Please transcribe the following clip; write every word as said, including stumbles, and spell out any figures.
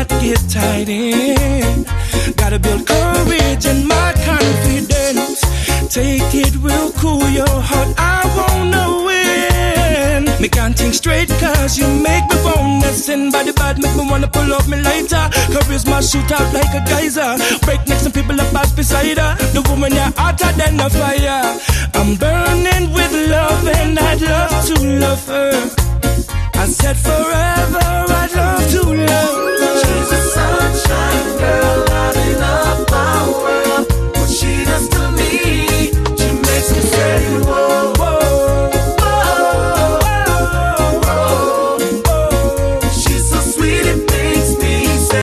not get tied in. Gotta build courage and my confidence. Take it real cool, your heart, I wanna win. Me can't think straight cause you make me wanna sin. Body bad make me wanna pull up me lighter. Charisma shoot out like a geyser. Break next and people are pass beside her. The woman you're hotter than a fire. I'm burning with love and I'd love to love her. I said forever I'd love to love her.